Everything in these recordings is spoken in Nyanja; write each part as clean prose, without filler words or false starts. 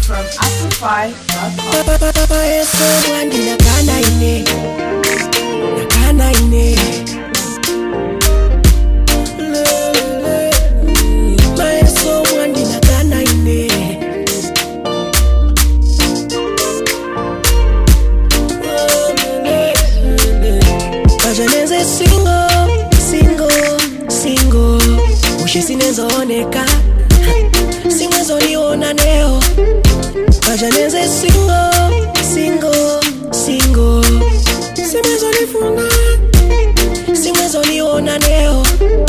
from Afrofy.com. Ushisinezoneka simwezoniona neo Bajaneze single simwezonifuna simwezoniona neo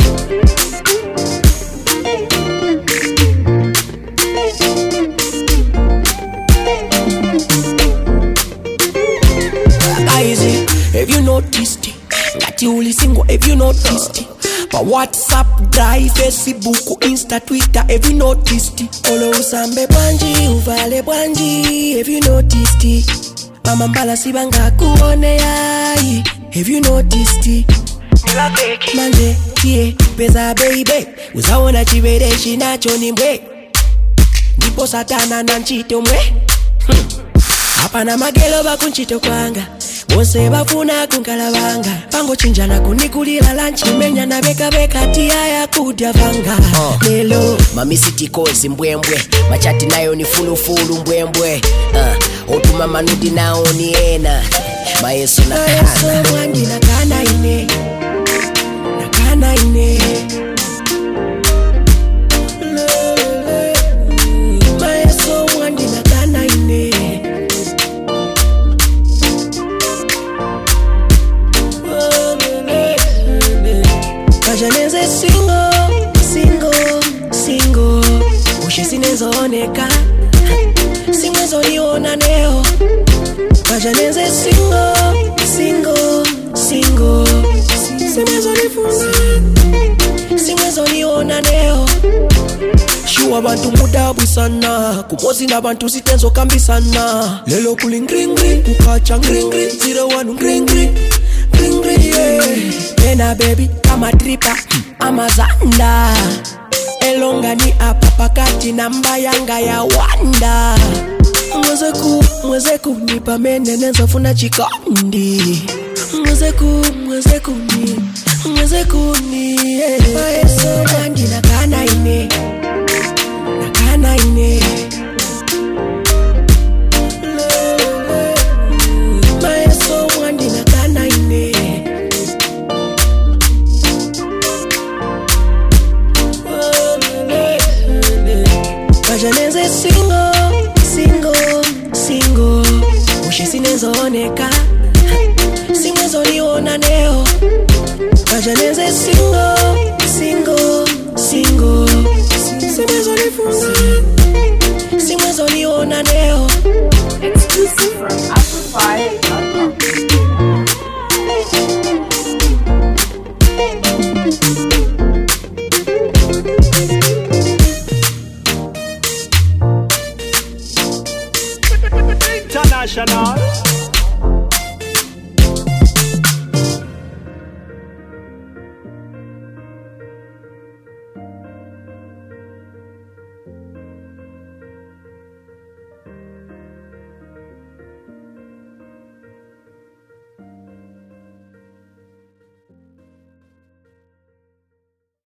Easy, have you noticed it? That you only single, have you noticed it? But WhatsApp, Drive, Facebook, Insta, Twitter, have you noticed it? Olo usambe bwanji, uvale bwanji, have you noticed it? Mama mbala sibanga kuone yai, have you noticed it? Manje, kie, pesa baby, uzaona chibere shinacho ni mwe Ndipo satana na nchito mwe Hapana magelo bakunchito kwanga Bose bafuna kunkalabanga Pango chinjana kunikulila lunch Menya na beka tia ya kudya vanga Lelo Mami city calls mbwembwe Machati nayo ni fulu mbwembwe Otuma manudi nao ni ena Maeso na kana Maeso mwangi na kana ine Maeso mwangi na kana ine Bajaneze single Ushisinezoneka simwezoniona neo Bajaneze single simwezonifuna simwezoniona neo Shu abantu mudabu sana Kumozi na bantu sitenzo kambi sana Lelo kuli ngringri Kukacha ngringri 01 ngringri yeah. Pena baby kama tripa Amazanda Elonga ni apapakati namba yanga ya wanda Mwezeku nipa mene nenzo funa chikondi Mwezeku ni Maeso mwangi na kana ine Maeso mwangi na kana ine Bajaneze single Ushisinezoneka simwezoniona neo Bajaneze single simwezonifuna simwezoniona neo Exclusive from Afrofy.com.